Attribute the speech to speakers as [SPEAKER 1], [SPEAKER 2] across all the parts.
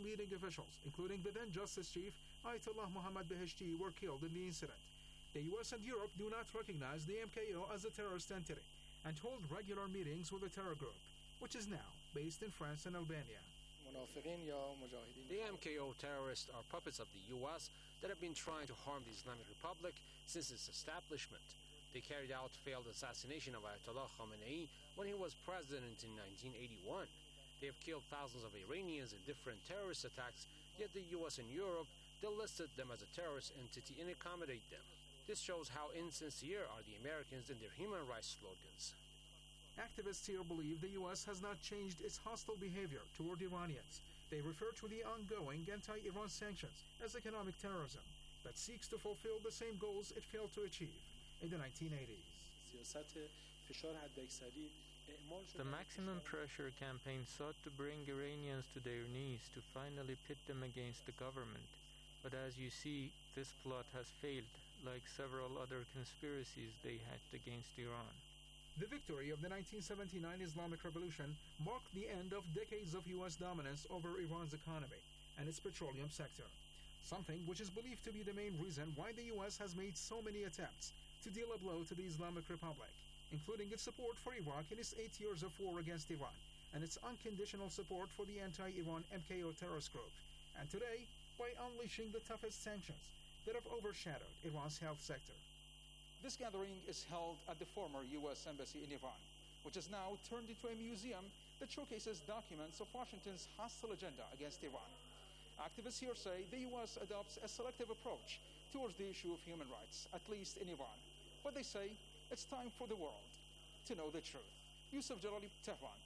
[SPEAKER 1] leading officials, including the then Justice Chief Ayatollah Mohammad Beheshti, were killed in the incident. The US and Europe do not recognize the MKO as a terrorist entity and hold regular meetings with the terror group, which is now based in France and Albania.
[SPEAKER 2] The MKO terrorists are puppets of the US that have been trying to harm the Islamic Republic since its establishment. They carried out failed assassination of Ayatollah Khamenei when he was president in 1981. They have killed thousands of Iranians in different terrorist attacks, yet the US and Europe delisted them as a terrorist entity and accommodate them. This shows how insincere are the Americans in their human rights slogans.
[SPEAKER 1] Activists here believe the US has not changed its hostile behavior toward Iranians. They refer to the ongoing anti-Iran sanctions as economic terrorism that seeks to fulfill the same goals it failed to achieve in the 1980s.
[SPEAKER 3] The maximum pressure campaign sought to bring Iranians to their knees to finally pit them against the government. But as you see, this plot has failed, like several other conspiracies they hatched against Iran.
[SPEAKER 1] The victory of the 1979 Islamic Revolution marked the end of decades of US dominance over Iran's economy and its petroleum sector, something which is believed to be the main reason why the US has made so many attempts to deal a blow to the Islamic Republic, including its support for Iraq in its 8 years of war against Iran and its unconditional support for the anti-Iran MKO terrorist group, and today by unleashing the toughest sanctions that have overshadowed Iran's health sector.
[SPEAKER 4] This gathering is held at the former U.S. Embassy in Iran, which is now turned into a museum that showcases documents of Washington's hostile agenda against Iran. Activists here say the U.S. adopts a selective approach towards the issue of human rights, at least in Iran. But they say it's time for the world to know the truth. Yusuf Jalali, Tehran.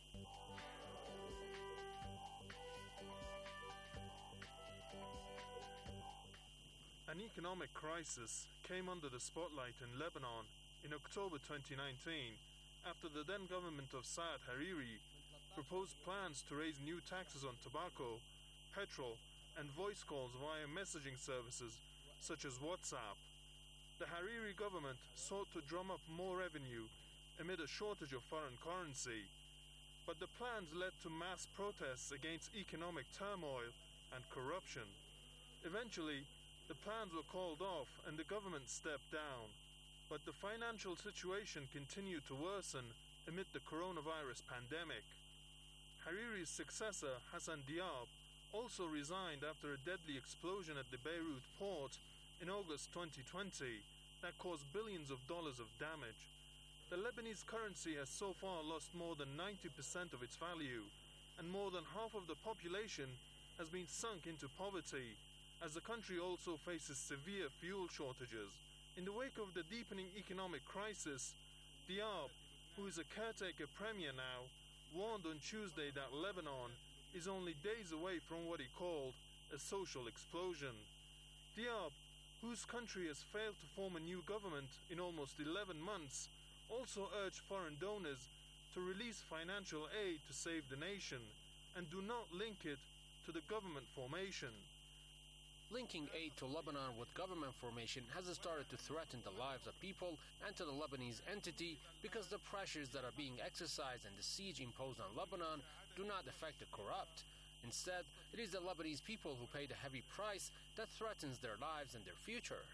[SPEAKER 5] An economic crisis came under the spotlight in Lebanon in October 2019 after the then government of Saad Hariri proposed plans to raise new taxes on tobacco, petrol, and voice calls via messaging services such as WhatsApp. The Hariri government sought to drum up more revenue amid a shortage of foreign currency, but the plans led to mass protests against economic turmoil and corruption. Eventually, the plans were called off and the government stepped down, but the financial situation continued to worsen amid the coronavirus pandemic. Hariri's successor, Hassan Diab, also resigned after a deadly explosion at the Beirut port in August 2020 that caused billions of dollars of damage. The Lebanese currency has so far lost more than 90% of its value, and more than half of the population has been sunk into poverty, as the country also faces severe fuel shortages. In the wake of the deepening economic crisis, Diab, who is a caretaker premier now, warned on Tuesday that Lebanon is only days away from what he called a social explosion. Diab, whose country has failed to form a new government in almost 11 months, also urged foreign donors to release financial aid to save the nation and do not link it to the government formation.
[SPEAKER 2] Linking aid to Lebanon with government formation has started to threaten the lives of people and to the Lebanese entity because the pressures that are being exercised and the siege imposed on Lebanon do not affect the corrupt. Instead, it is the Lebanese people who pay the heavy price that threatens their lives and their future.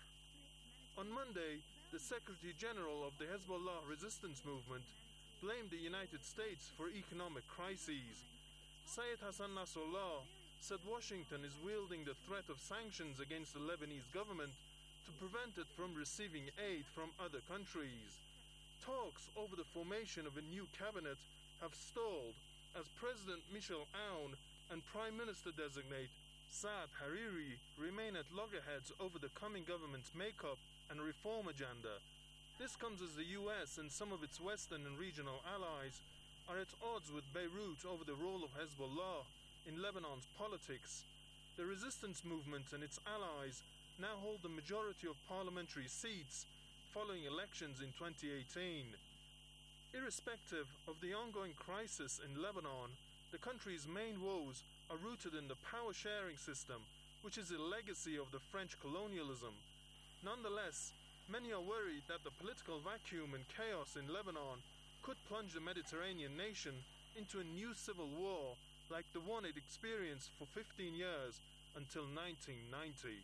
[SPEAKER 5] On Monday, the Secretary General of the Hezbollah resistance movement blamed the United States for economic crises. Syed Hassan Nasrallah said Washington is wielding the threat of sanctions against the Lebanese government to prevent it from receiving aid from other countries. Talks over the formation of a new cabinet have stalled as President Michel Aoun and Prime Minister-designate Saad Hariri remain at loggerheads over the coming government's makeup and reform agenda. This comes as the US and some of its Western and regional allies are at odds with Beirut over the role of Hezbollah in Lebanon's politics. The resistance movement and its allies now hold the majority of parliamentary seats following elections in 2018. Irrespective of the ongoing crisis in Lebanon, the country's main woes are rooted in the power-sharing system, which is a legacy of the French colonialism. Nonetheless, many are worried that the political vacuum and chaos in Lebanon could plunge the Mediterranean nation into a new civil war like the one it experienced for 15 years until 1990.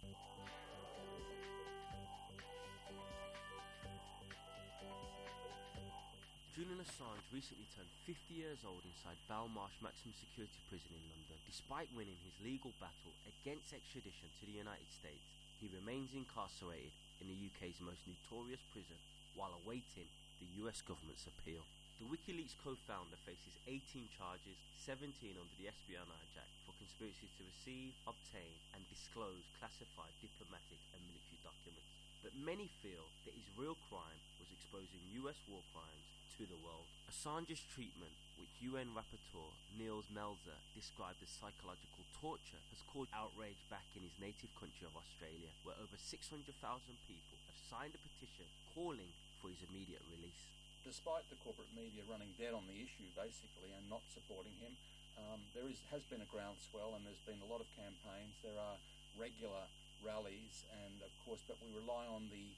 [SPEAKER 6] Julian Assange recently turned 50 years old inside Belmarsh Maximum Security Prison in London. Despite winning his legal battle against extradition to the United States, he remains incarcerated in the UK's most notorious prison while awaiting the US government's appeal. The WikiLeaks co-founder faces 18 charges, 17 under the Espionage Act, for conspiracy to receive, obtain and disclose classified diplomatic and military documents. But many feel that his real crime was exposing US war crimes to the world. Assange's treatment, which UN rapporteur Niels Melzer described as psychological torture, has caused outrage back in his native country of Australia, where over 600,000 people have signed a petition calling for his immediate release.
[SPEAKER 7] Despite the corporate media running dead on the issue, basically, and not supporting him, there has been a groundswell, and there's been a lot of campaigns. There are regular rallies, and of course, but we rely on the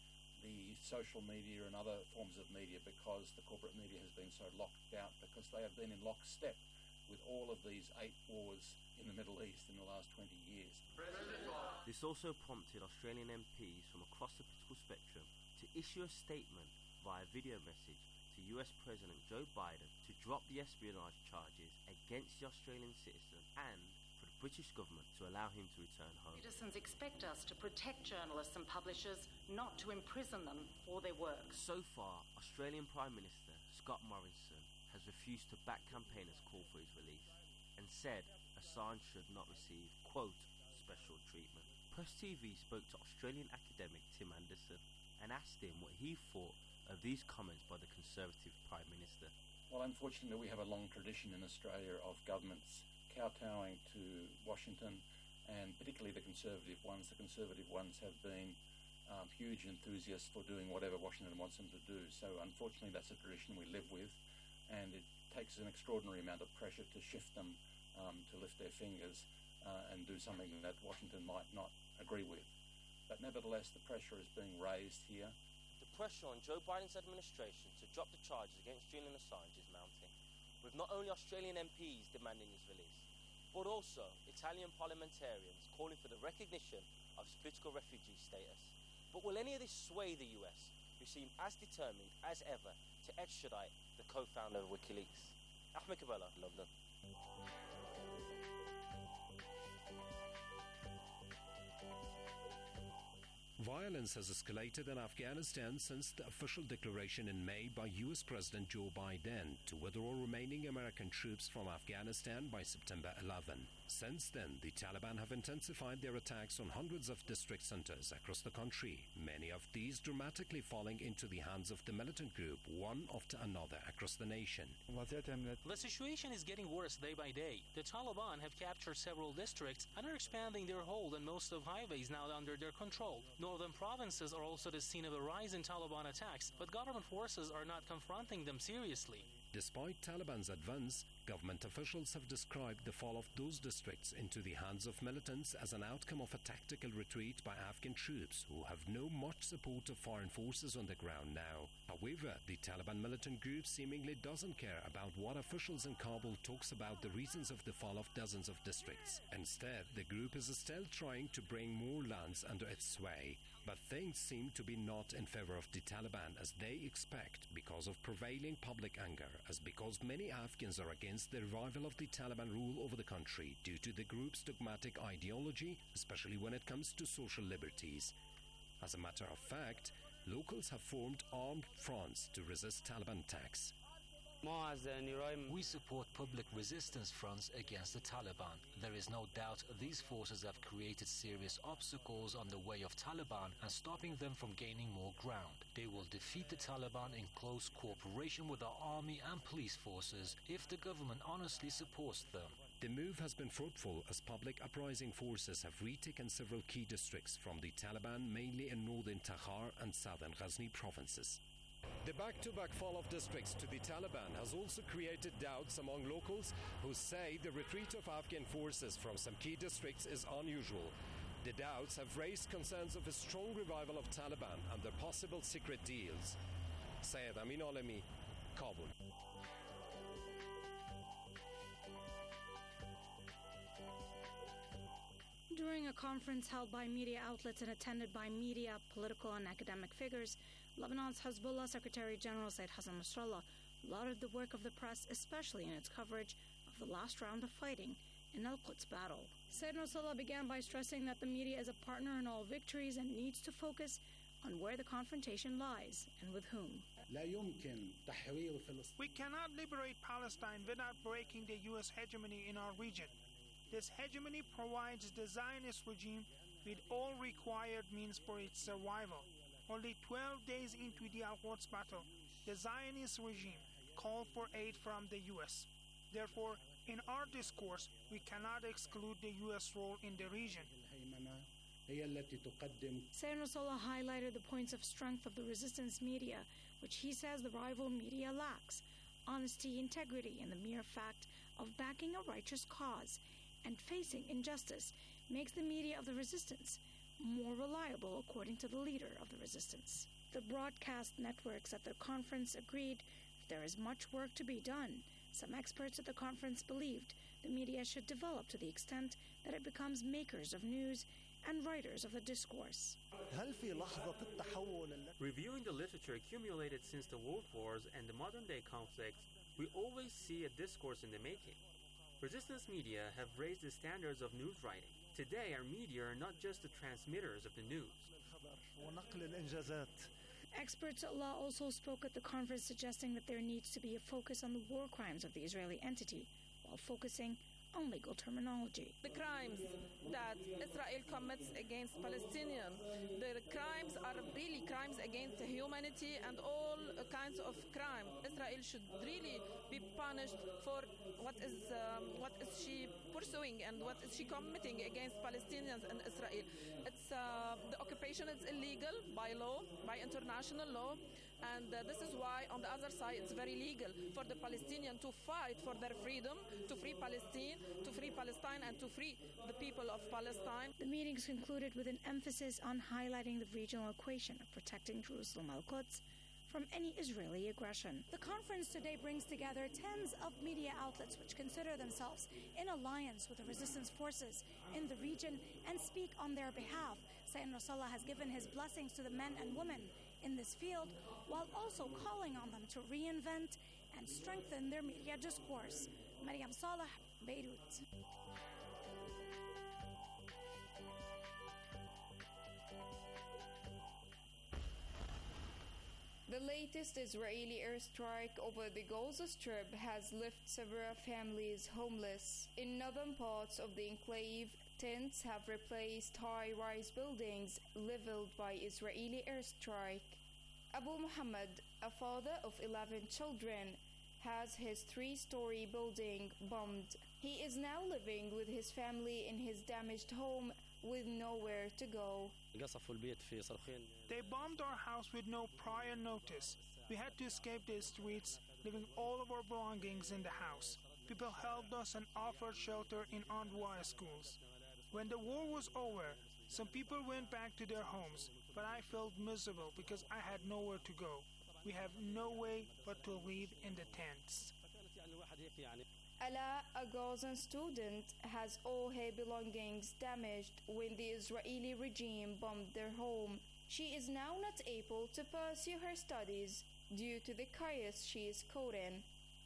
[SPEAKER 7] social media and other forms of media because the corporate media has been so locked out, because they have been in lockstep with all of these 8 wars in the Middle East in the last 20 years.
[SPEAKER 6] This also prompted Australian MPs from across the political spectrum to issue a statement via video message to US President Joe Biden to drop the espionage charges against the Australian citizen and for the British government to allow him to return home.
[SPEAKER 8] Citizens expect us to protect journalists and publishers, not to imprison them for their work.
[SPEAKER 6] So far, Australian Prime Minister Scott Morrison has refused to back campaigners' call for his release and said Assange should not receive, quote, special treatment. Press TV spoke to Australian academic Tim Anderson and asked him what he thought of these comments by the Conservative Prime Minister.
[SPEAKER 7] Well, unfortunately, we have a long tradition in Australia of governments kowtowing to Washington, and particularly the Conservative ones. The Conservative ones have been huge enthusiasts for doing whatever Washington wants them to do. So unfortunately, that's a tradition we live with, and it takes an extraordinary amount of pressure to shift them to lift their fingers and do something that Washington might not agree with. But nevertheless, the pressure is being raised here.
[SPEAKER 6] The pressure on Joe Biden's administration to drop the charges against Julian Assange is mounting, with not only Australian MPs demanding his release, but also Italian parliamentarians calling for the recognition of his political refugee status. But will any of this sway the US, who seem as determined as ever to extradite the co-founder of WikiLeaks? Ahmed Kabela, London.
[SPEAKER 9] Violence has escalated in Afghanistan since the official declaration in May by US President Joe Biden to withdraw remaining American troops from Afghanistan by September 11. Since then, the Taliban have intensified their attacks on hundreds of district centers across the country, many of these dramatically falling into the hands of the militant group, one after another across the nation.
[SPEAKER 10] The situation is getting worse day by day. The Taliban have captured several districts and are expanding their hold on most of highways now under their control. Northern provinces are also the scene of a rise in Taliban attacks, but government forces are not confronting them seriously.
[SPEAKER 9] Despite Taliban's advance, government officials have described the fall of those districts into the hands of militants as an outcome of a tactical retreat by Afghan troops who have no much support of foreign forces on the ground now. However, the Taliban militant group seemingly doesn't care about what officials in Kabul talks about the reasons of the fall of dozens of districts. Instead, the group is still trying to bring more lands under its sway. But things seem to be not in favor of the Taliban as they expect because of prevailing public anger, as because many Afghans are against the revival of the Taliban rule over the country due to the group's dogmatic ideology, especially when it comes to social liberties. As a matter of fact, locals have formed armed fronts to resist Taliban attacks.
[SPEAKER 11] We support public resistance fronts against the Taliban. There is no doubt these forces have created serious obstacles on the way of Taliban and stopping them from gaining more ground. They will defeat the Taliban in close cooperation with our army and police forces if the government honestly supports them.
[SPEAKER 9] The move has been fruitful as public uprising forces have retaken several key districts from the Taliban, mainly in northern Takhar and southern Ghazni provinces. The back-to-back fall of districts to the Taliban has also created doubts among locals who say the retreat of Afghan forces from some key districts is unusual. The doubts have raised concerns of a strong revival of Taliban and their possible secret deals. Syed Amin Alemi, Kabul.
[SPEAKER 12] During a conference held by media outlets and attended by media, political, and academic figures, Lebanon's Hezbollah Secretary General Said Hassan Nasrallah lauded the work of the press, especially in its coverage of the last round of fighting in Al-Quds battle. Said Nasrallah began by stressing that the media is a partner in all victories and needs to focus on where the confrontation lies and with whom.
[SPEAKER 13] We cannot liberate Palestine without breaking the U.S. hegemony in our region. This hegemony provides the Zionist regime with all required means for its survival. Only 12 days into the Al-Quds battle, the Zionist regime called for aid from the U.S. Therefore, in our discourse, we cannot exclude the U.S. role in the region.
[SPEAKER 12] Said Nasrallah highlighted the points of strength of the resistance media, which he says the rival media lacks: honesty, integrity, and the mere fact of backing a righteous cause and facing injustice makes the media of the resistance more reliable, according to the leader of the resistance. The broadcast networks at the conference agreed there is much work to be done. Some experts at the conference believed the media should develop to the extent that it becomes makers of news and writers of the discourse.
[SPEAKER 14] Reviewing the literature accumulated since the world wars and the modern-day conflicts, we always see a discourse in the making. Resistance media have raised the standards of news writing. Today, our media are not just the transmitters of the news.
[SPEAKER 12] Experts at law also spoke at the conference, suggesting that there needs to be a focus on the war crimes of the Israeli entity, while focusing on legal terminology.
[SPEAKER 15] The crimes that Israel commits against Palestinians, the crimes are really crimes against humanity and all kinds of crime. Israel should really be punished for what is she pursuing and what is she committing against Palestinians and Israel. The occupation is illegal by law, by international law, and this is why on the other side it's very legal for the Palestinians to fight for their freedom, to free Palestine, and to free the people of Palestine.
[SPEAKER 12] The meetings concluded with an emphasis on highlighting the regional equation of protecting Jerusalem Al-Quds from any Israeli aggression. The conference today brings together tens of media outlets which consider themselves in alliance with the resistance forces in the region and speak on their behalf. Said Nasrallah has given his blessings to the men and women in this field, while also calling on them to reinvent and strengthen their media discourse. Mariam Saleh, Beirut.
[SPEAKER 16] The latest Israeli airstrike over the Gaza Strip has left several families homeless. In northern parts of the enclave, tents have replaced high-rise buildings leveled by Israeli airstrike. Abu Muhammad, a father of 11 children, has his 3-story building bombed. He is now living with his family in his damaged home with nowhere to go.
[SPEAKER 13] They bombed our house with no prior notice. We had to escape the streets, leaving all of our belongings in the house. People helped us and offered shelter in Anwar schools. When the war was over, some people went back to their homes, but I felt miserable because I had nowhere to go. We have no way but to live in the tents.
[SPEAKER 16] Ala, a Gazan student, has all her belongings damaged when the Israeli regime bombed their home. She is now not able to pursue her studies due to the chaos she is caught in.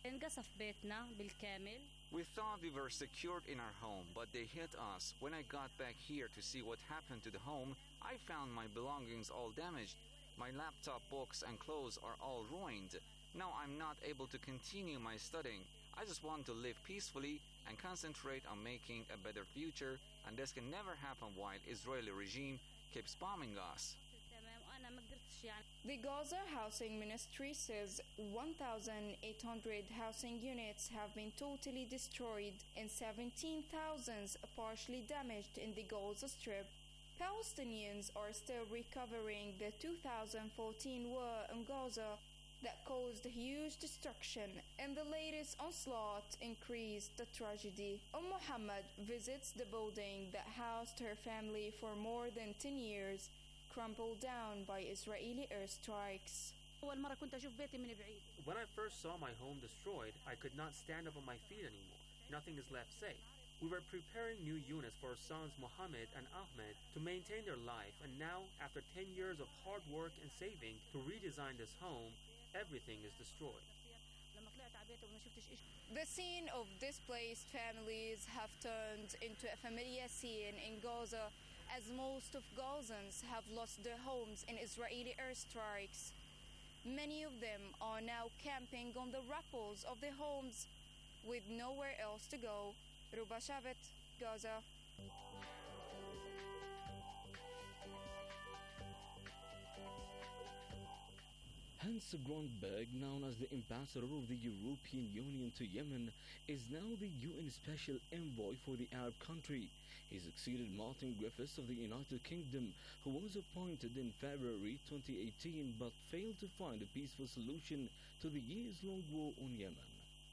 [SPEAKER 17] We thought we were secured in our home, but they hit us. When I got back here to see what happened to the home, I found my belongings all damaged. My laptop, books, and clothes are all ruined. Now I'm not able to continue my studying. I just want to live peacefully and concentrate on making a better future, and this can never happen while Israeli regime keeps bombing us.
[SPEAKER 16] The Gaza Housing Ministry says 1,800 housing units have been totally destroyed and 17,000 partially damaged in the Gaza Strip. Palestinians are still recovering the 2014 war in Gaza that caused huge destruction, and the latest onslaught increased the tragedy. Muhammad visits the building that housed her family for more than 10 years, crumpled down by Israeli airstrikes.
[SPEAKER 14] When I first saw my home destroyed, I could not stand up on my feet anymore. Nothing is left safe. We were preparing new units for our sons Mohammed and Ahmed to maintain their life, and now, after 10 years of hard work and saving to redesign this home, everything is destroyed.
[SPEAKER 16] The scene of displaced families have turned into a familiar scene in Gaza, as most of Gazans have lost their homes in Israeli airstrikes. Many of them are now camping on the rappels of their homes with nowhere else to go. Ruba Shavet, Gaza.
[SPEAKER 18] Hans Grundberg, known as the ambassador of the European Union to Yemen, is now the UN Special Envoy for the Arab country. He succeeded Martin Griffiths of the United Kingdom, who was appointed in February 2018 but failed to find a peaceful solution to the years-long war on Yemen.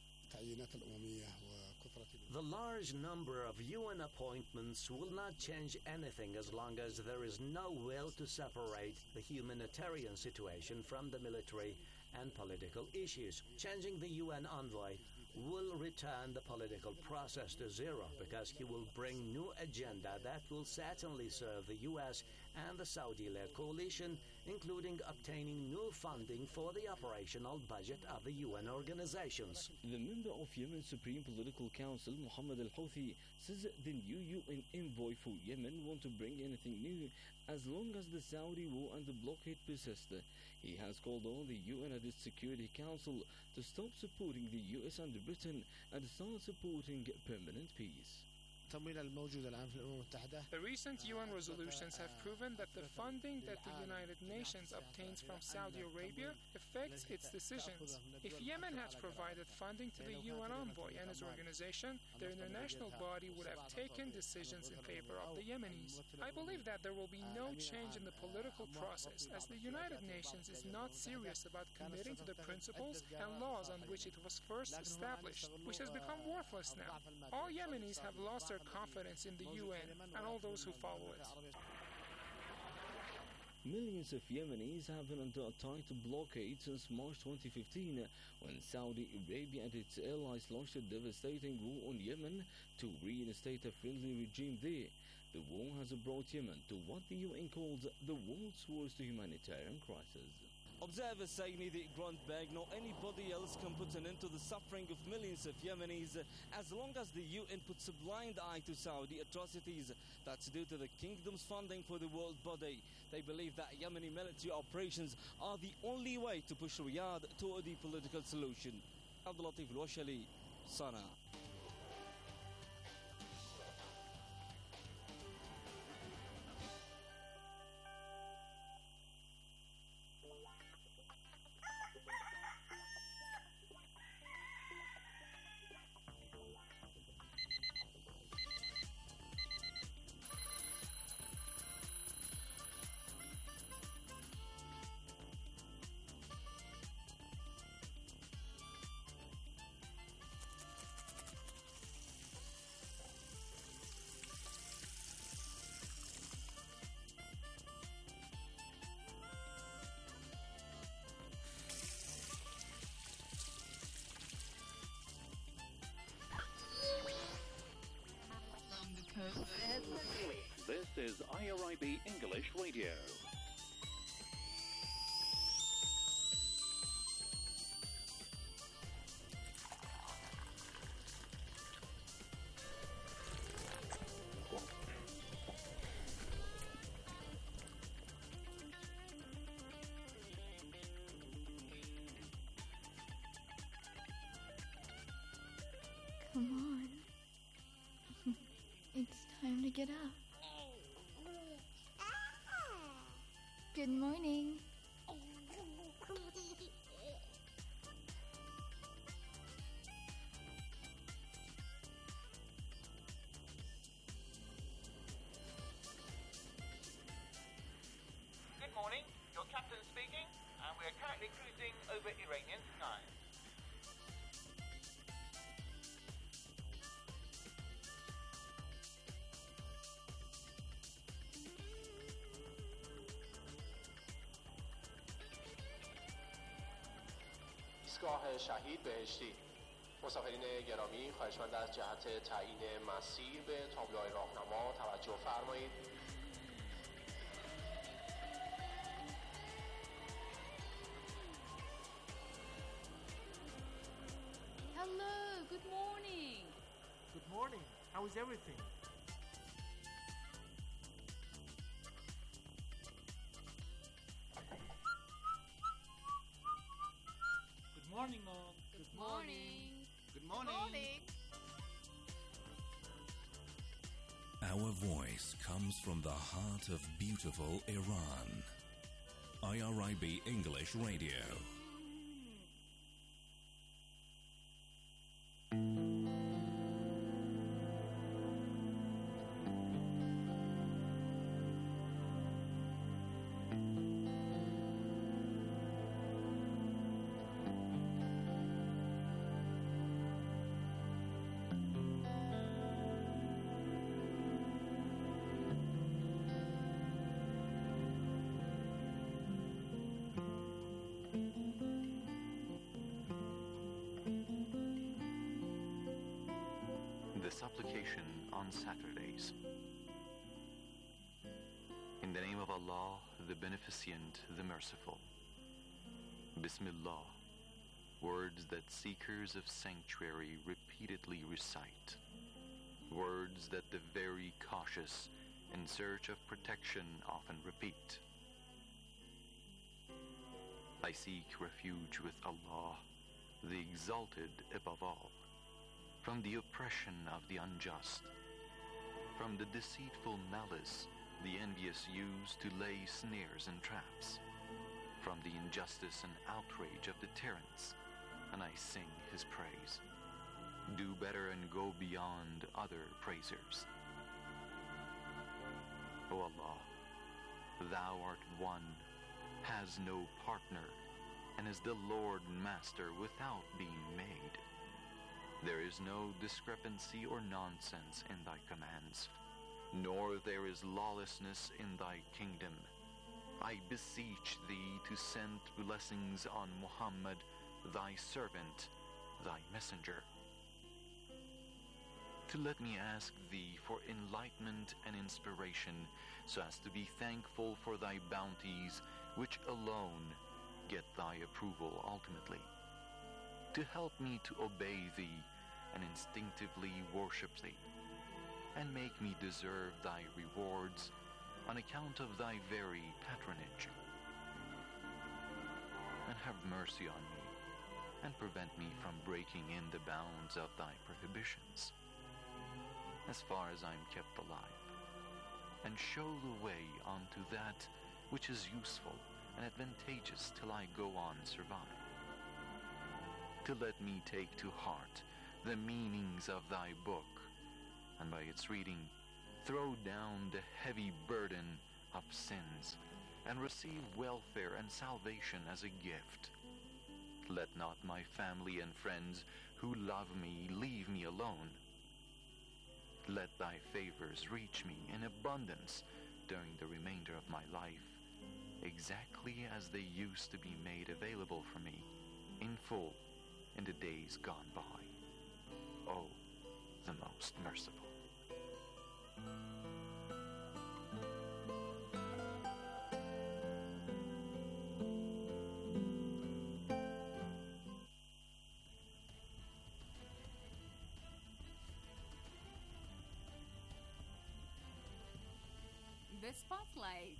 [SPEAKER 19] The large number of UN appointments will not change anything as long as there is no will to separate the humanitarian situation from the military and political issues. Changing the UN envoy will return the political process to zero because he will bring new agenda that will certainly serve the US and the Saudi-led coalition, including obtaining new funding for the operational budget of the UN organizations.
[SPEAKER 18] The member of Yemen's Supreme Political Council, Mohammed al-Houthi, says the new UN envoy for Yemen won't bring anything new as long as the Saudi war and the blockade persist. He has called on the UN and its Security Council to stop supporting the US and Britain and start supporting permanent peace.
[SPEAKER 13] The recent UN resolutions have proven that the funding that the United Nations obtains from Saudi Arabia affects its decisions. If Yemen had provided funding to the UN envoy and his organization, their international body would have taken decisions in favor of the Yemenis. I believe that there will be no change in the political process, as the United Nations is not serious about committing to the principles and laws on which it was first established, which has become worthless now. All Yemenis have lost their confidence in the UN and all those who follow it.
[SPEAKER 18] Millions of Yemenis have been under a tight blockade since March 2015, when Saudi Arabia and its allies launched a devastating war on Yemen to reinstate a friendly regime there. The war has brought Yemen to what the UN calls the world's worst humanitarian crisis. Observers say neither Grundberg nor anybody else can put an end to the suffering of millions of Yemenis as long as the UN puts a blind eye to Saudi atrocities. That's due to the kingdom's funding for the world body. They believe that Yemeni military operations are the only way to push Riyadh toward the political solution. Abdul Latif Al-Washali, Sana'a.
[SPEAKER 20] This is IRIB English Radio.
[SPEAKER 21] Come on. It's time to get up. Good morning.
[SPEAKER 22] Good morning, your captain speaking, and we are currently cruising over Iranian skies.
[SPEAKER 23] ایستگاه شهید بهشتی
[SPEAKER 1] مسافرین گرامی، خواهشمند از جهت تعیین مسیر به تابلوهای راهنما توجه فرمایید.
[SPEAKER 3] Hello, good morning.
[SPEAKER 23] Good morning. How is everything? Good morning, all.
[SPEAKER 3] Good morning.
[SPEAKER 23] Good morning.
[SPEAKER 24] Our voice comes from the heart of beautiful Iran. IRIB English Radio.
[SPEAKER 25] The supplication on Saturdays. In the name of Allah, the Beneficent, the Merciful. Bismillah, words that seekers of sanctuary repeatedly recite. Words that the very cautious in search of protection often repeat. I seek refuge with Allah, the Exalted above all, from the oppression of the unjust, from the deceitful malice the envious use to lay snares and traps, from the injustice and outrage of the tyrants, and I sing his praise. Do better and go beyond other praisers. O Allah, thou art one, has no partner, and is the Lord Master without being made. There is no discrepancy or nonsense in thy commands, nor there is lawlessness in thy kingdom. I beseech thee to send blessings on Muhammad, thy servant, thy messenger. To let me ask thee for enlightenment and inspiration, so as to be thankful for thy bounties, which alone get thy approval ultimately. To help me to obey thee and instinctively worship thee, and make me deserve thy rewards on account of thy very patronage. And have mercy on me, and prevent me from breaking in the bounds of thy prohibitions, as far as I am kept alive, and show the way unto that which is useful and advantageous till I go on survive. To let me take to heart the meanings of thy book, and by its reading throw down the heavy burden of sins, and receive welfare and salvation as a gift. Let not my family and friends who love me leave me alone. Let thy favors reach me in abundance during the remainder of my life, exactly as they used to be made available for me in full in the days gone by. O, the most merciful.
[SPEAKER 3] The Spotlight.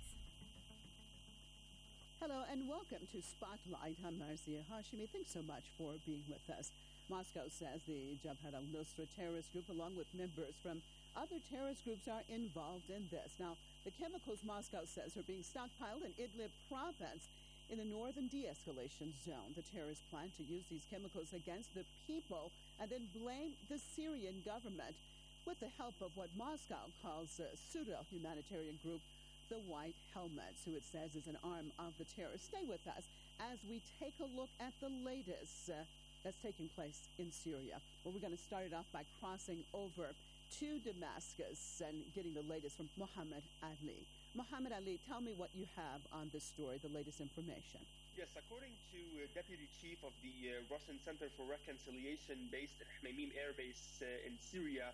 [SPEAKER 26] Hello and welcome to Spotlight. I'm Marzia Hashimi. Thanks so much for being with us. Moscow says the Jabhat al-Nusra terrorist group, along with members from other terrorist groups, are involved in this. Now, the chemicals, Moscow says, are being stockpiled in Idlib province in the northern de-escalation zone. The terrorists plan to use these chemicals against the people and then blame the Syrian government with the help of what Moscow calls a pseudo-humanitarian group, the White Helmets, who it says is an arm of the terrorists. Stay with us as we take a look at the latest that's taking place in Syria. Well, we're going to start it off by crossing over to Damascus and getting the latest from Muhammad Ali. Muhammad Ali, tell me what you have on this story, the latest information.
[SPEAKER 2] Yes, according to Deputy Chief of the Russian Center for Reconciliation based at Hmeimim Air Base in Syria,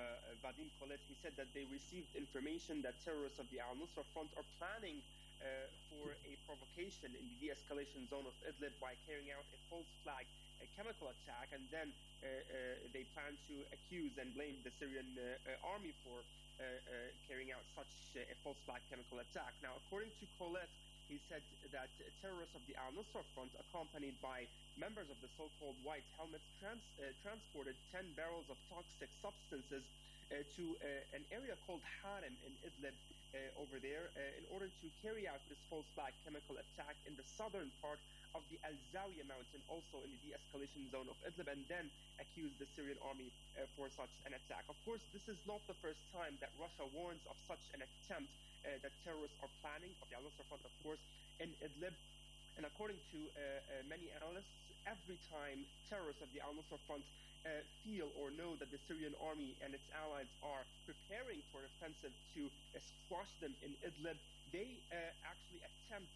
[SPEAKER 2] Vadim Kholet, he said that they received information that terrorists of the Al-Nusra Front are planning for a provocation in the de-escalation zone of Idlib by carrying out a false flag chemical attack, and then they plan to accuse and blame the Syrian army for carrying out such a false flag chemical attack. Now, according to Kholet, he said that terrorists of the Al-Nusra Front, accompanied by members of the so-called White Helmets, transported 10 barrels of toxic substances to an area called Harem in Idlib over there in order to carry out this false flag chemical attack in the southern part of the Al-Zawiya mountain, also in the de-escalation zone of Idlib, and then accuse the Syrian army for such an attack. Of course, this is not the first time that Russia warns of such an attempt that terrorists are planning, of the Al-Nusra Front, of course, in Idlib. And according to many analysts, every time terrorists of the Al-Nusra Front feel or know that the Syrian army and its allies are preparing for an offensive to squash them in Idlib, they actually attempt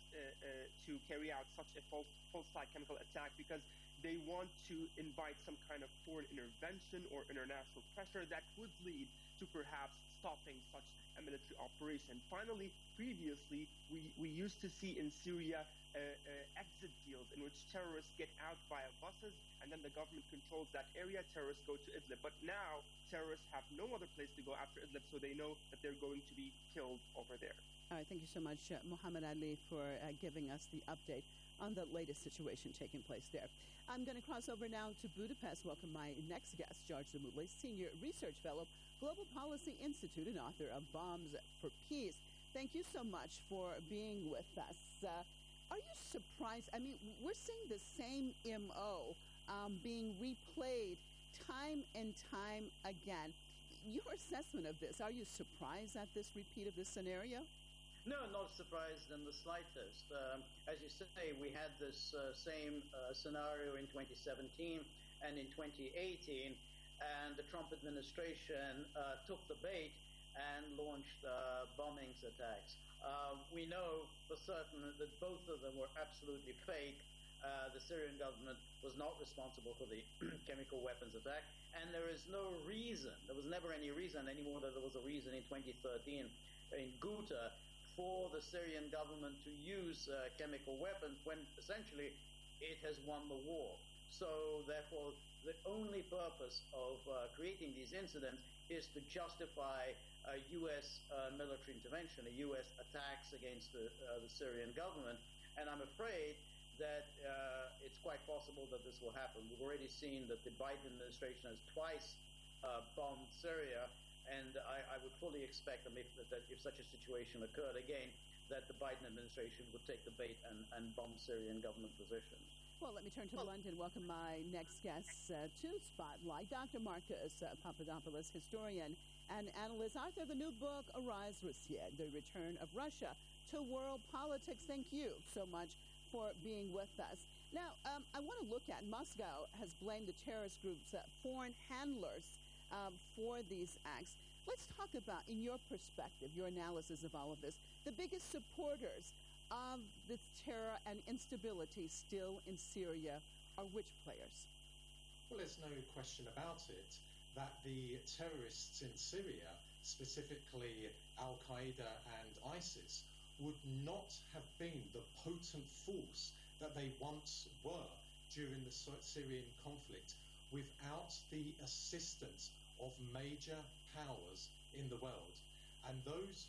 [SPEAKER 2] to carry out such a false flag chemical attack because they want to invite some kind of foreign intervention or international pressure that would lead to perhaps stopping such a military operation. Finally, previously, we used to see in Syria exit deals in which terrorists get out via buses and then the government controls that area, terrorists go to Idlib. But now, terrorists have no other place to go after Idlib, so they know that they're going to be killed over there.
[SPEAKER 26] All right, thank you so much, Muhammad Ali, for giving us the update on the latest situation taking place there. I'm going to cross over now to Budapest. Welcome my next guest, George Zamoulis, Senior Research Fellow, Global Policy Institute, and author of Bombs for Peace. Thank you so much for being with us. Are you surprised? I mean, we're seeing the same MO being replayed time and time again. Your assessment of this, are you surprised at this repeat of this scenario?
[SPEAKER 4] No, not surprised in the slightest. As you say, we had this same scenario in 2017 and in 2018, and the Trump administration took the bait and launched bombings attacks. We know for certain that both of them were absolutely fake. The Syrian government was not responsible for the chemical weapons attack, and there is no reason, there was never any reason anymore that there was a reason in 2013 in Ghouta for the Syrian government to use chemical weapons when essentially it has won the war. So therefore, the only purpose of creating these incidents is to justify a U.S. military intervention, a U.S. attacks against the Syrian government. And I'm afraid that it's quite possible that this will happen. We've already seen that the Biden administration has twice bombed Syria, and I would fully expect that if such a situation occurred again, that the Biden administration would take the bait and bomb Syrian government positions.
[SPEAKER 26] Well, let me turn to London. Welcome my next guest to Spotlight, Dr. Marcus Papadopoulos, historian and analyst, author of the new book, Arise Russia, The Return of Russia to World Politics. Thank you so much for being with us. Now, I want to look at Moscow has blamed the terrorist groups, foreign handlers, for these acts. Let's talk about, in your perspective, your analysis of all of this, the biggest supporters of this terror and instability still in Syria are which players?
[SPEAKER 5] Well, there's no question about it that the terrorists in Syria, specifically Al-Qaeda and ISIS, would not have been the potent force that they once were during the Syrian conflict without the assistance of major powers in the world. And those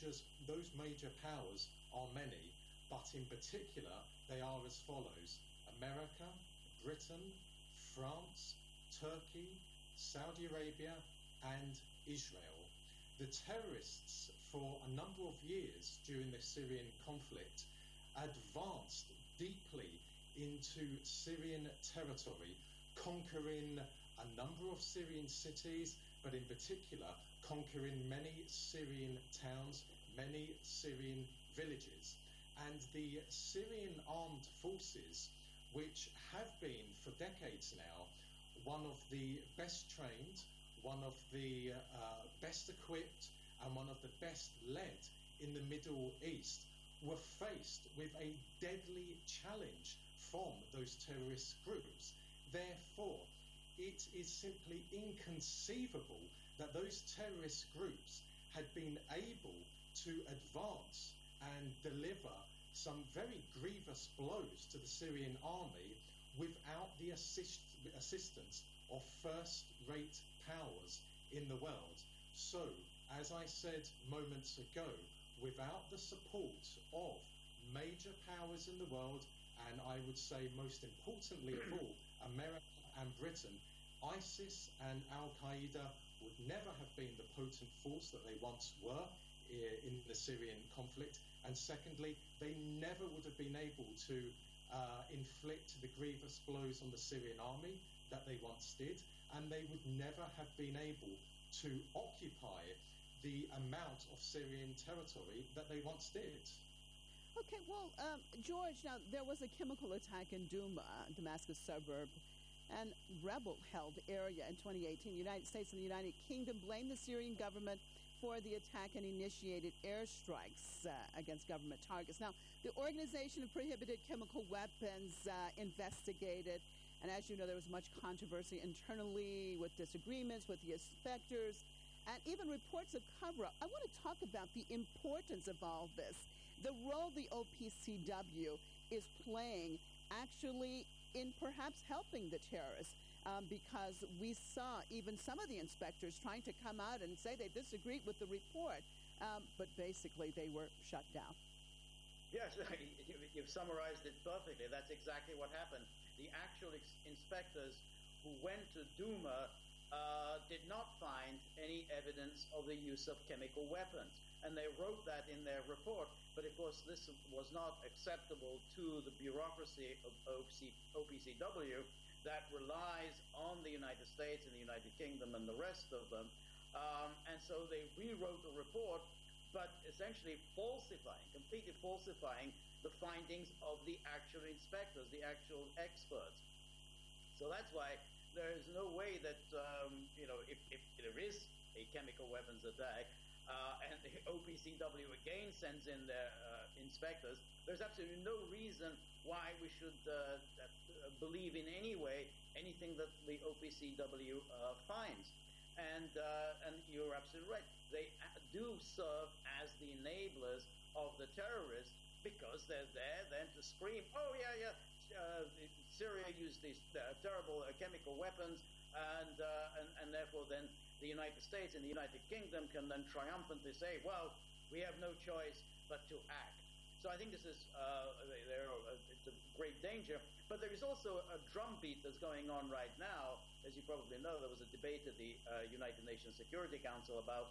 [SPEAKER 5] major powers are many, but in particular they are as follows: America, Britain, France, Turkey, Saudi Arabia and Israel. The terrorists for a number of years during the Syrian conflict advanced deeply into Syrian territory, conquering a number of Syrian cities, but in particular conquering many Syrian towns, many Syrian villages. And the Syrian armed forces, which have been for decades now one of the best trained, one of the best equipped and one of the best led in the Middle East, were faced with a deadly challenge from those terrorist groups. Therefore, it is simply inconceivable that those terrorist groups had been able to advance and deliver some very grievous blows to the Syrian army without the assistance of first-rate powers in the world. So, as I said moments ago, without the support of major powers in the world, and I would say most importantly of all, America and Britain, ISIS and Al-Qaeda would never have been the potent force that they once were in the Syrian conflict. And secondly, they never would have been able to inflict the grievous blows on the Syrian army that they once did, and they would never have been able to occupy the amount of Syrian territory that they once did.
[SPEAKER 26] Okay, well, George, now there was a chemical attack in Douma, Damascus suburb, and rebel-held area in 2018. The United States and the United Kingdom blamed the Syrian government for the attack and initiated airstrikes against government targets. Now, the Organization of Prohibited Chemical Weapons investigated, and as you know, there was much controversy internally with disagreements with the inspectors and even reports of cover-up. I want to talk about the importance of all this, the role the OPCW is playing actually in perhaps helping the terrorists, because we saw even some of the inspectors trying to come out and say they disagreed with the report, but basically they were shut down.
[SPEAKER 4] Yes, you've summarized it perfectly. That's exactly what happened. The actual inspectors who went to Douma did not find any evidence of the use of chemical weapons. And they wrote that in their report, but of course this was not acceptable to the bureaucracy of OPCW that relies on the United States and the United Kingdom and the rest of them. And so they rewrote the report, but essentially completely falsifying the findings of the actual inspectors, the actual experts. So that's why there is no way that, if there is a chemical weapons attack, and the OPCW again sends in their inspectors, there's absolutely no reason why we should believe in any way anything that the OPCW finds. And you're absolutely right. They do serve as the enablers of the terrorists because they're there then to scream, oh, yeah, Syria used these terrible chemical weapons, and therefore then the United States and the United Kingdom can then triumphantly say, well, we have no choice but to act. So I think this is it's a great danger. But there is also a drumbeat that's going on right now. As you probably know, there was a debate at the United Nations Security Council about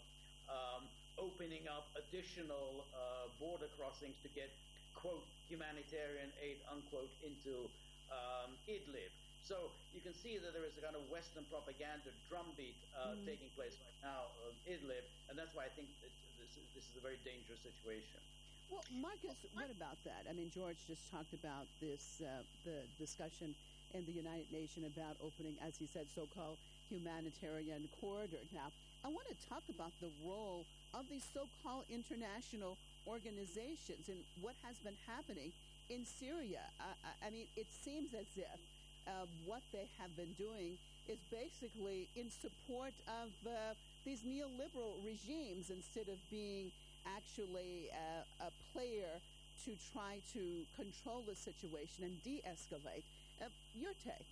[SPEAKER 4] opening up additional border crossings to get, quote, humanitarian aid, unquote, into Idlib. So you can see that there is a kind of Western propaganda drumbeat taking place right now of Idlib, and that's why I think that this is a very dangerous situation.
[SPEAKER 26] Well, Marcus, what about that? I mean, George just talked about this, the discussion in the United Nations about opening, as he said, so-called humanitarian corridor. Now, I want to talk about the role of these so-called international organizations and what has been happening in Syria. I mean, it seems as if what they have been doing is basically in support of these neoliberal regimes instead of being actually a player to try to control the situation and de-escalate. Your take?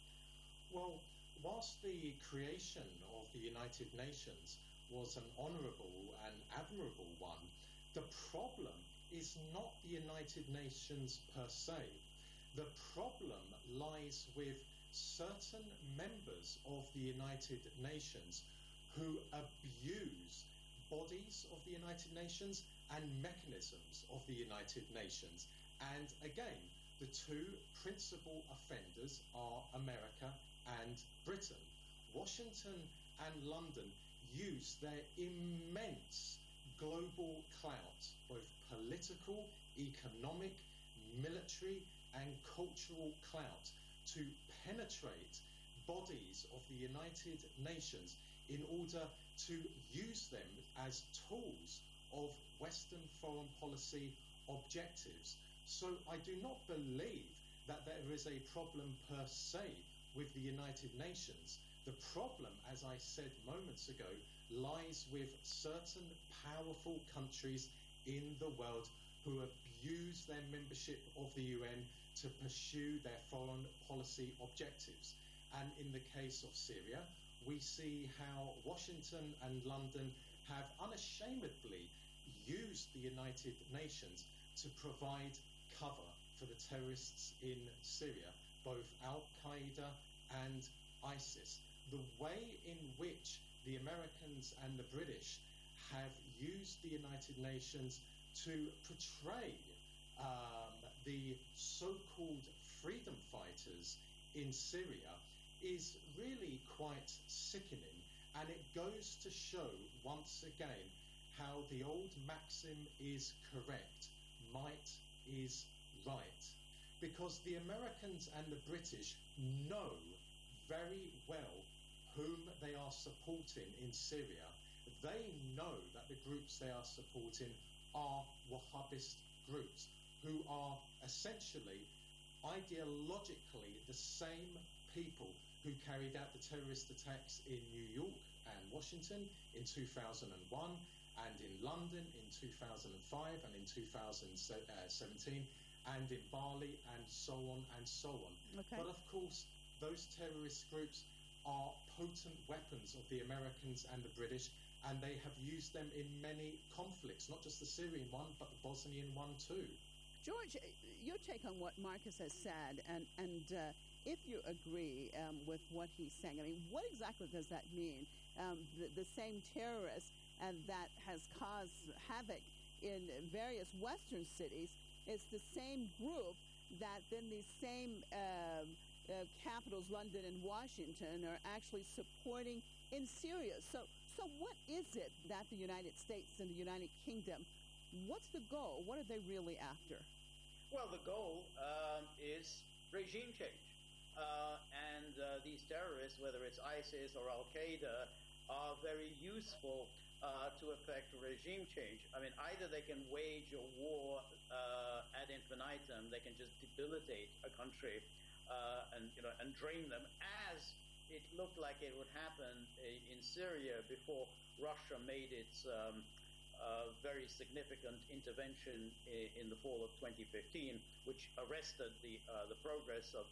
[SPEAKER 5] Well, whilst the creation of the United Nations was an honourable and admirable one, the problem is not the United Nations per se. The problem lies with certain members of the United Nations who abuse bodies of the United Nations and mechanisms of the United Nations. And again, the two principal offenders are America and Britain. Washington and London use their immense global clout, both political, economic, military, and cultural clout, to penetrate bodies of the United Nations in order to use them as tools of Western foreign policy objectives. So I do not believe that there is a problem per se with the United Nations. The problem, as I said moments ago, lies with certain powerful countries in the world who abuse their membership of the UN to pursue their foreign policy objectives. And in the case of Syria, we see how Washington and London have unashamedly used the United Nations to provide cover for the terrorists in Syria, both Al-Qaeda and ISIS. The way in which the Americans and the British have used the United Nations to portray the so-called freedom fighters in Syria is really quite sickening, and it goes to show once again how the old maxim is correct: might is right. Because the Americans and the British know very well whom they are supporting in Syria. They know that the groups they are supporting are Wahhabist groups who are essentially ideologically the same people who carried out the terrorist attacks in New York and Washington in 2001 and in London in 2005 and in 2017 and in Bali and so on and so on.
[SPEAKER 26] Okay.
[SPEAKER 5] But of course, those terrorist groups are potent weapons of the Americans and the British, and they have used them in many conflicts, not just the Syrian one, but the Bosnian one too.
[SPEAKER 26] George, your take on what Marcus has said, and if you agree with what he's saying, I mean, what exactly does that mean? The same terrorists and that has caused havoc in various Western cities, it's the same group that then these same capitals, London and Washington, are actually supporting in Syria. So what is it that the United States and the United Kingdom, what's the goal? What are they really after?
[SPEAKER 4] Well, the goal is regime change. And these terrorists, whether it's ISIS or Al-Qaeda, are very useful to effect regime change. I mean, either they can wage a war ad infinitum, they can just debilitate a country and drain them, as it looked like it would happen in Syria before Russia made its very significant intervention in the fall of 2015, which arrested the progress of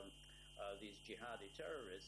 [SPEAKER 4] these jihadi terrorists.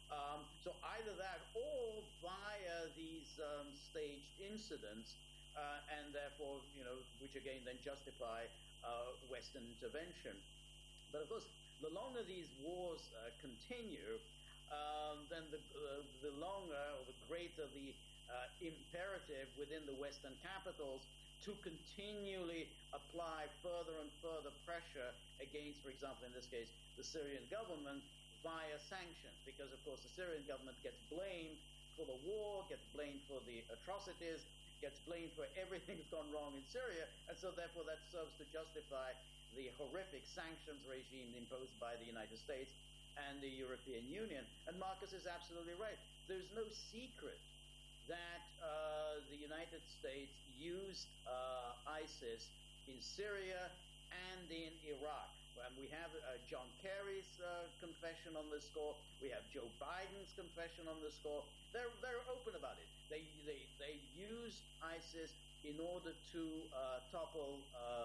[SPEAKER 4] So either that or via these staged incidents, and therefore, which again then justify Western intervention. But of course, the longer these wars continue, then the longer or the greater the imperative within the Western capitals to continually apply further and further pressure against, for example, in this case, the Syrian government via sanctions, because of course the Syrian government gets blamed for the war, gets blamed for the atrocities, gets blamed for everything that's gone wrong in Syria, and so therefore that serves to justify the horrific sanctions regime imposed by the United States and the European Union. And Marcus is absolutely right. There's no secret that the United States used ISIS in Syria and in Iraq. And we have John Kerry's confession on this score. We have Joe Biden's confession on this score. They're open about it. They used ISIS in order to topple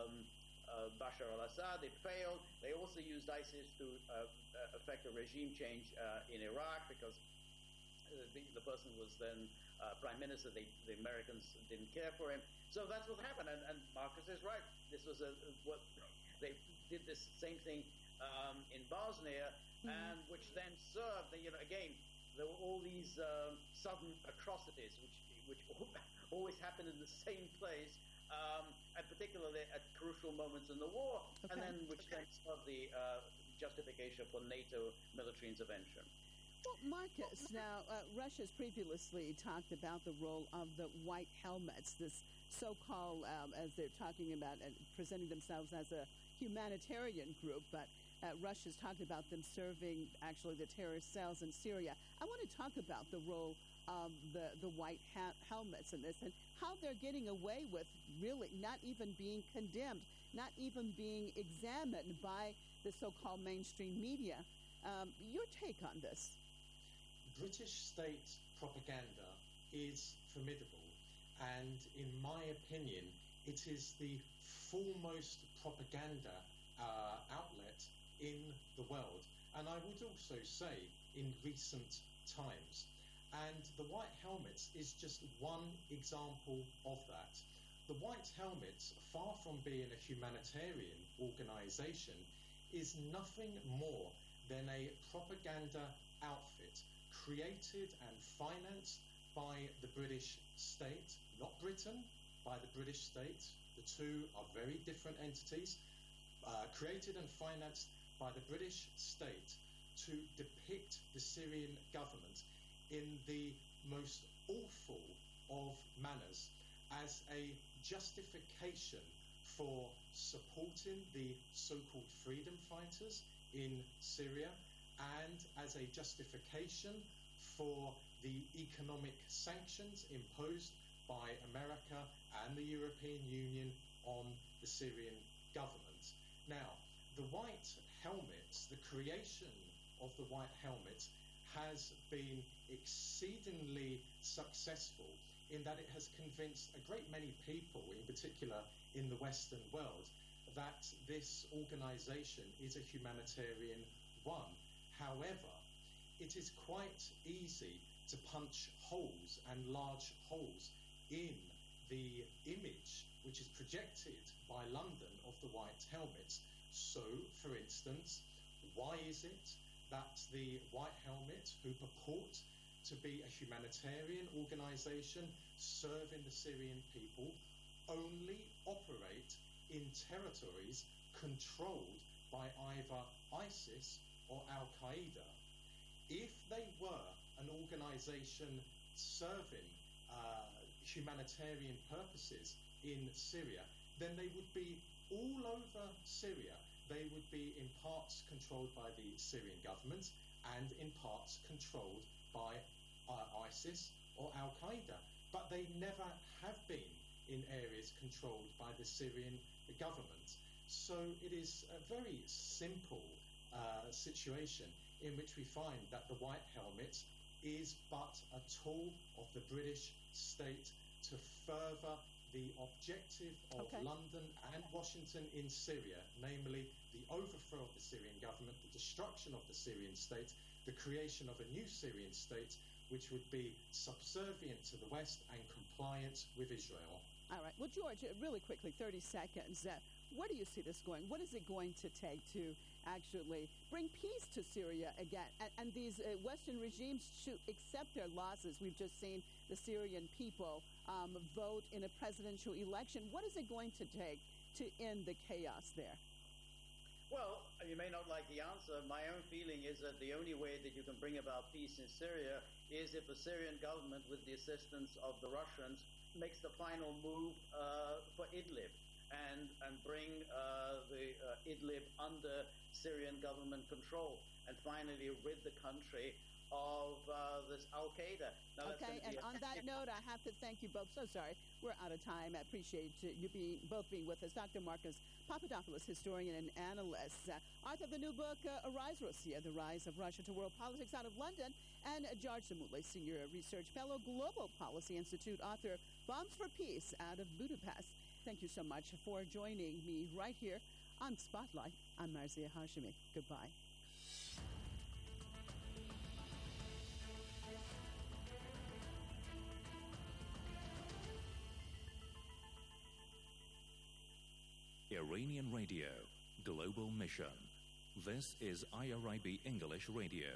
[SPEAKER 4] Bashar al-Assad. It failed. They also used ISIS to effect a regime change in Iraq, because the person was then prime minister. The Americans didn't care for him. So that's what happened. And Marcus is right. This was what they did, this same thing in Bosnia, and which then served. Again, there were all these sudden atrocities which always happened in the same place, and particularly at crucial moments in the war, and then which then served the justification for NATO military intervention.
[SPEAKER 26] Well, Marcus, now Russia's previously talked about the role of the white helmets, this so-called, as they're talking about, presenting themselves as a humanitarian group, but Russia's talked about them serving actually the terrorist cells in Syria. I want to talk about the role the white helmets in this, and how they're getting away with really not even being condemned, not even being examined by the so-called mainstream media. Your take on this?
[SPEAKER 5] British state propaganda is formidable, and in my opinion, it is the foremost propaganda outlet in the world, and I would also say in recent times. And the White Helmets is just one example of that. The White Helmets, far from being a humanitarian organisation, is nothing more than a propaganda outfit created and financed by the British state, not Britain, by the British state. The two are very different entities, created and financed by the British state to depict the Syrian government in the most awful of manners as a justification for supporting the so-called freedom fighters in Syria, and as a justification for the economic sanctions imposed by America and the European Union on the Syrian government. Now, the White Helmets, the creation of the White Helmets, has been exceedingly successful in that it has convinced a great many people, in particular in the Western world, that this organisation is a humanitarian one. However, it is quite easy to punch holes and large holes in the image which is projected by London of the White Helmets. So, for instance, why is it that the White Helmet, who purport to be a humanitarian organisation serving the Syrian people, only operate in territories controlled by either ISIS or Al-Qaeda? If they were an organisation serving humanitarian purposes in Syria, then they would be all over Syria. They would be in parts controlled by the Syrian government and in parts controlled by ISIS or Al-Qaeda. But they never have been in areas controlled by the Syrian government. So it is a very simple situation in which we find that the White Helmet is but a tool of the British state to further the objective of London and Washington in Syria, namely the overthrow of the Syrian government, the destruction of the Syrian state, the creation of a new Syrian state which would be subservient to the West and compliant with Israel.
[SPEAKER 26] All right. Well, George, really quickly, 30 seconds. Where do you see this going? What is it going to take to actually bring peace to Syria again? And these Western regimes should accept their losses. We've just seen the Syrian people vote in a presidential election. What is it going to take to end the chaos there?
[SPEAKER 4] Well, you may not like the answer. My own feeling is that the only way that you can bring about peace in Syria is if the Syrian government, with the assistance of the Russians, makes the final move for Idlib and bring the Idlib under Syrian government control and finally rid the country of this Al-Qaeda. Now,
[SPEAKER 26] okay, and on that note, I have to thank you both. So sorry, we're out of time. I appreciate you both being with us. Dr. Marcus Papadopoulos, historian and analyst. Author of the new book, Arise Rossiya, The Rise of Russia to World Politics, out of London. And George Zamouli, Senior Research Fellow, Global Policy Institute, author, Bombs for Peace, out of Budapest. Thank you so much for joining me right here on Spotlight. I'm Marzieh Hashemi. Goodbye.
[SPEAKER 24] Iranian Radio, Global Mission. This is IRIB English Radio.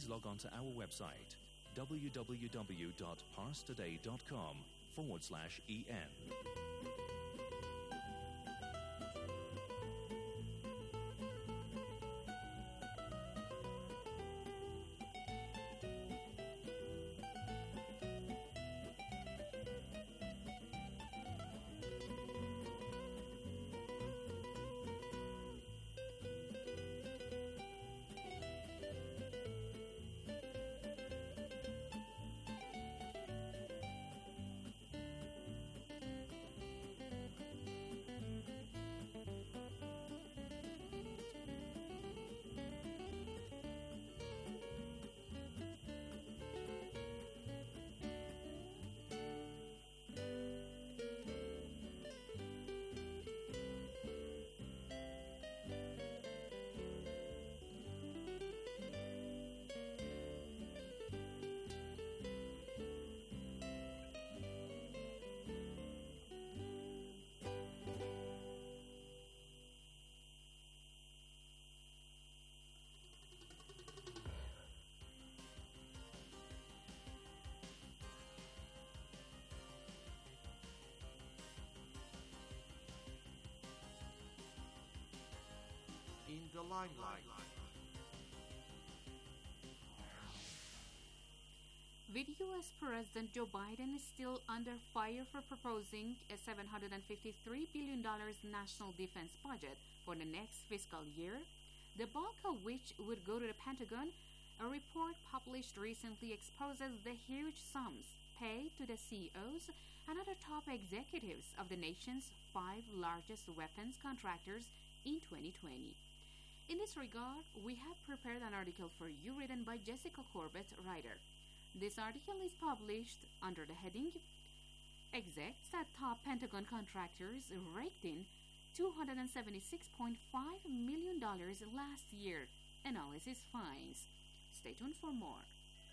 [SPEAKER 24] please log on to our website www.parstoday.com/en.
[SPEAKER 6] In the limelight.
[SPEAKER 3] With U.S. President Joe Biden is still under fire for proposing a $753 billion national defense budget for the next fiscal year, the bulk of which would go to the Pentagon, a report published recently exposes the huge sums paid to the CEOs and other top executives of the nation's 5 largest weapons contractors in 2020. In this regard, we have prepared an article for you written by Jessica Corbett, writer. This article is published under the heading Execs at Top Pentagon Contractors Raked in $276.5 million last year. Analysis finds. Stay tuned for more.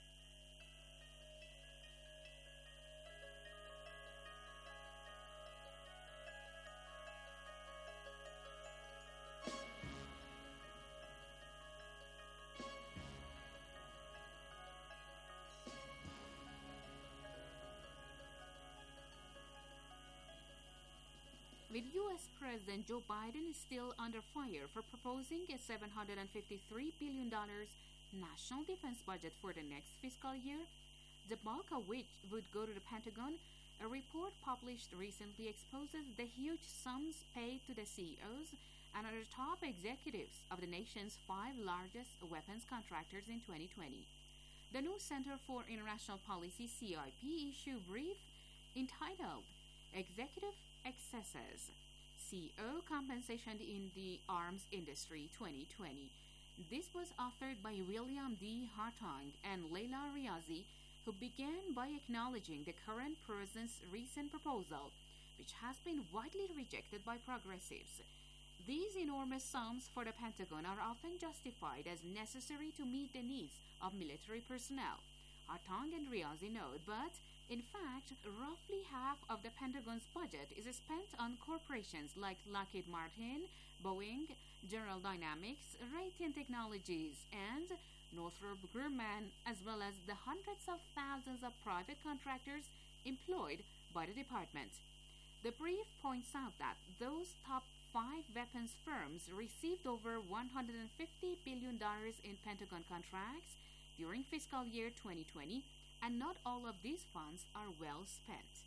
[SPEAKER 3] With U.S. President Joe Biden is still under fire for proposing a $753 billion national defense budget for the next fiscal year, the bulk of which would go to the Pentagon, a report published recently exposes the huge sums paid to the CEOs and other top executives of the nation's 5 largest weapons contractors in 2020. The new Center for International Policy, CIP, issued a brief entitled Executive Excesses, CEO Compensation in the Arms Industry 2020. This was authored by William D. Hartung and Leila Riazi, who began by acknowledging the current president's recent proposal, which has been widely rejected by progressives. These enormous sums for the Pentagon are often justified as necessary to meet the needs of military personnel, Hartung and Riazi note, but in fact, roughly half of the Pentagon's budget is spent on corporations like Lockheed Martin, Boeing, General Dynamics, Raytheon Technologies, and Northrop Grumman, as well as the hundreds of thousands of private contractors employed by the department. The brief points out that those top 5 weapons firms received over $150 billion in Pentagon contracts during fiscal year 2020, and not all of these funds are well spent.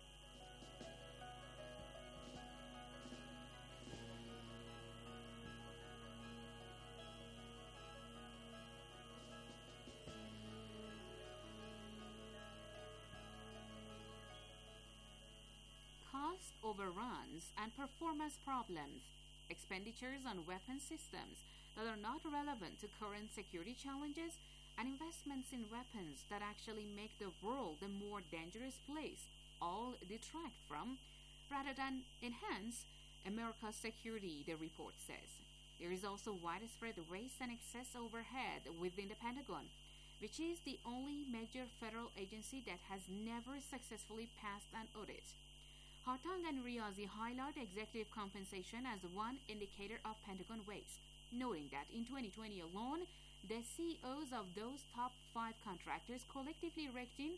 [SPEAKER 3] Cost overruns and performance problems, expenditures on weapon systems that are not relevant to current security challenges, and investments in weapons that actually make the world a more dangerous place all detract from, rather than enhance, America's security, the report says. There is also widespread waste and excess overhead within the Pentagon, which is the only major federal agency that has never successfully passed an audit. Hartung and Riazi highlight executive compensation as one indicator of Pentagon waste, noting that in 2020 alone, the CEOs of those top 5 contractors collectively raked in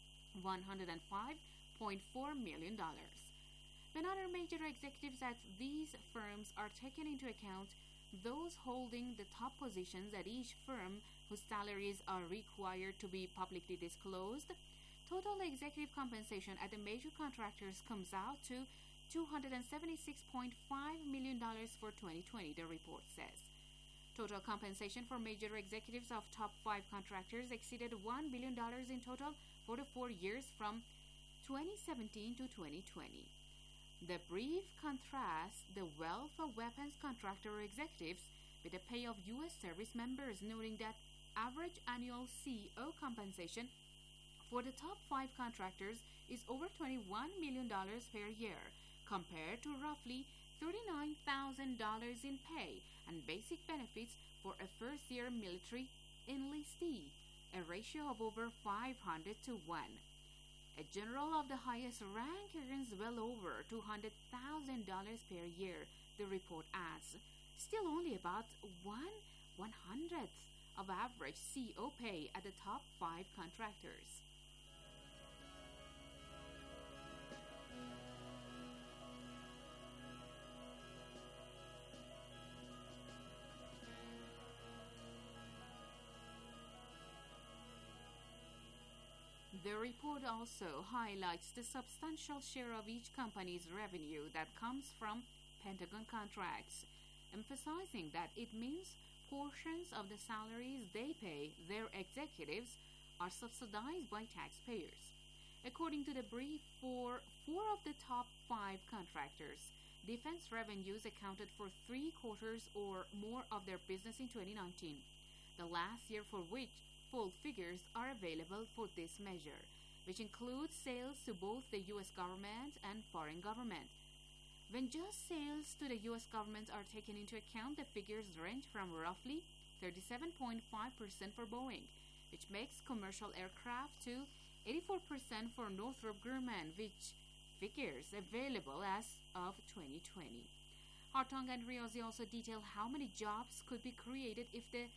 [SPEAKER 3] $105.4 million. When other major executives at these firms are taken into account, those holding the top positions at each firm whose salaries are required to be publicly disclosed, total executive compensation at the major contractors comes out to $276.5 million for 2020, the report says. Total compensation for major executives of top 5 contractors exceeded $1 billion in total for the 4 years from 2017 to 2020. The brief contrasts the wealth of weapons contractor executives with the pay of U.S. service members, noting that average annual CEO compensation for the top 5 contractors is over $21 million per year, compared to roughly $39,000 in pay and basic benefits for a first-year military enlistee, a ratio of over 500 to 1. A general of the highest rank earns well over $200,000 per year, the report adds. Still only about 1/100th of average CEO pay at the top 5 contractors. The report also highlights the substantial share of each company's revenue that comes from Pentagon contracts, emphasizing that it means portions of the salaries they pay their executives are subsidized by taxpayers. According to the brief, for 4 of the top 5 contractors, defense revenues accounted for 3/4 or more of their business in 2019, the last year for which full figures are available for this measure, which includes sales to both the U.S. government and foreign government. When just sales to the U.S. government are taken into account, the figures range from roughly 37.5% for Boeing, which makes commercial aircraft, to 84% for Northrop Grumman, which figures available as of 2020. Hartong and Riazi also detail how many jobs could be created if the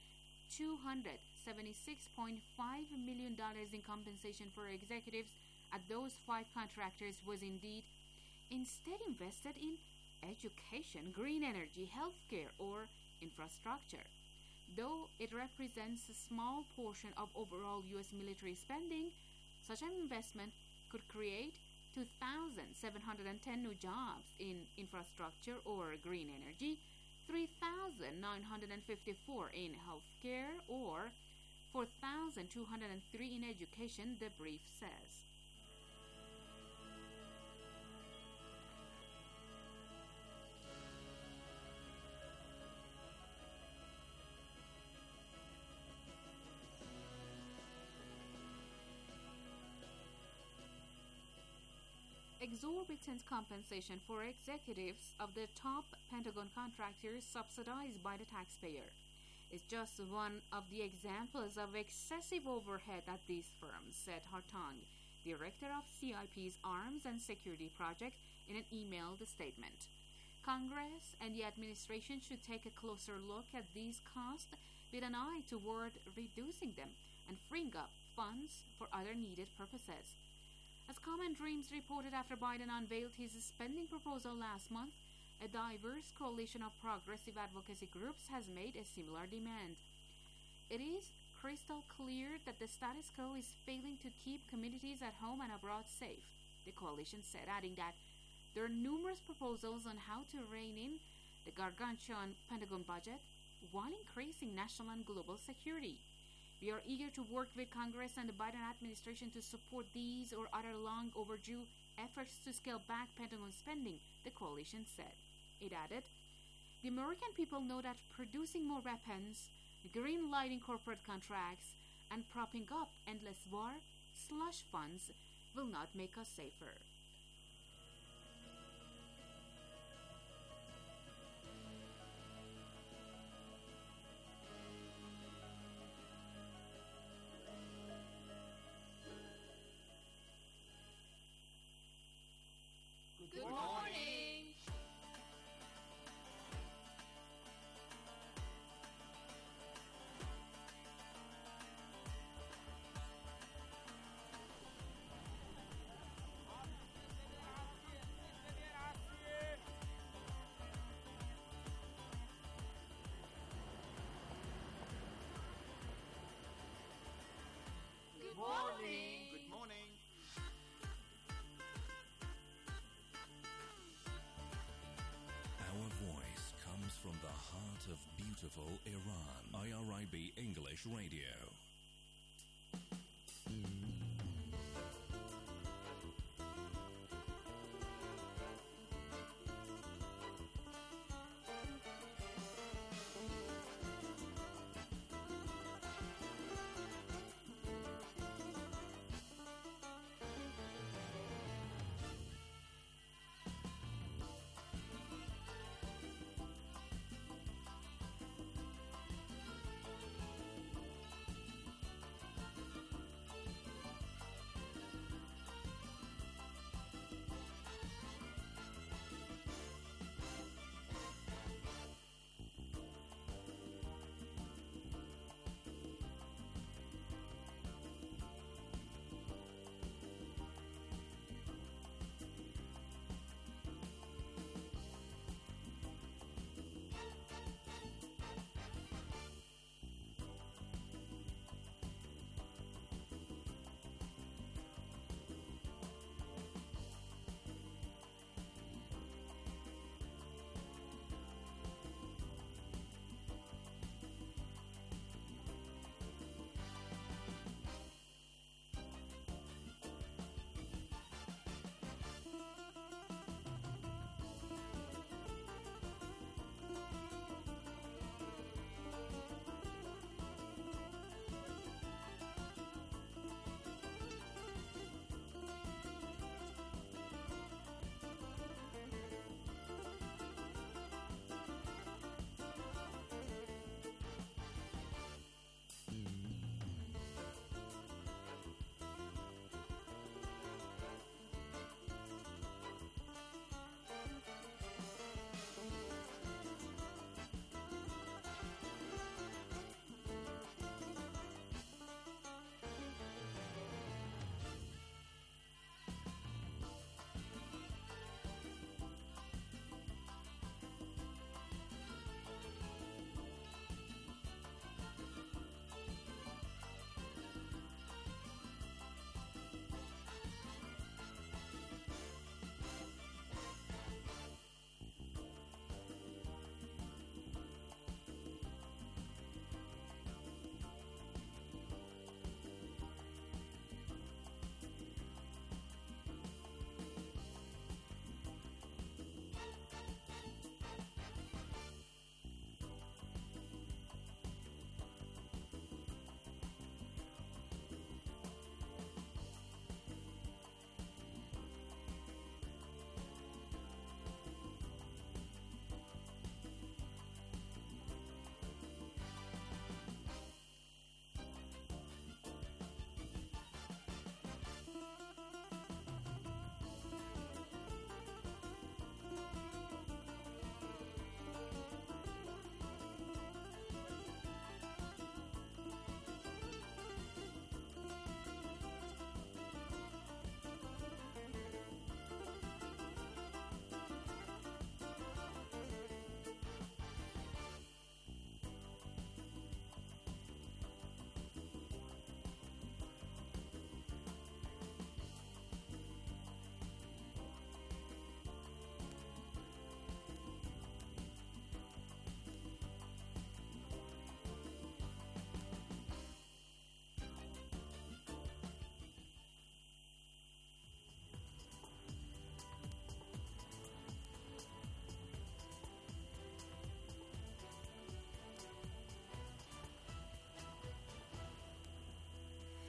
[SPEAKER 3] $276.5 million in compensation for executives at those 5 contractors was indeed instead invested in education, green energy, healthcare, or infrastructure. Though it represents a small portion of overall U.S. military spending, such an investment could create 2,710 new jobs in infrastructure or green energy, 3,954 in healthcare, or 4,203 in education, the brief says. Exorbitant compensation for executives of the top Pentagon contractors subsidized by the taxpayer is just one of the examples of excessive overhead at these firms, said Hartong, director of CIP's Arms and Security Project, in an emailed statement. Congress and the administration should take a closer look at these costs with an eye toward reducing them and freeing up funds for other needed purposes. As Common Dreams reported after Biden unveiled his spending proposal last month, a diverse coalition of progressive advocacy groups has made a similar demand. It is crystal clear that the status quo is failing to keep communities at home and abroad safe, the coalition said, adding that there are numerous proposals on how to rein in the gargantuan Pentagon budget while increasing national and global security. We are eager to work with Congress and the Biden administration to support these or other long overdue efforts to scale back Pentagon spending, the coalition said. It added, the American people know that producing more weapons, green-lighting corporate contracts, and propping up endless war slush funds will not make us safer.
[SPEAKER 23] Good morning.
[SPEAKER 24] IRIB English Radio.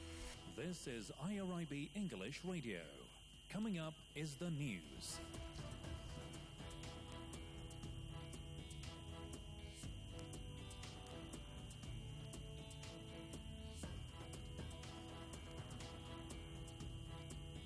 [SPEAKER 24] This is IRIB English Radio. Coming up is the news.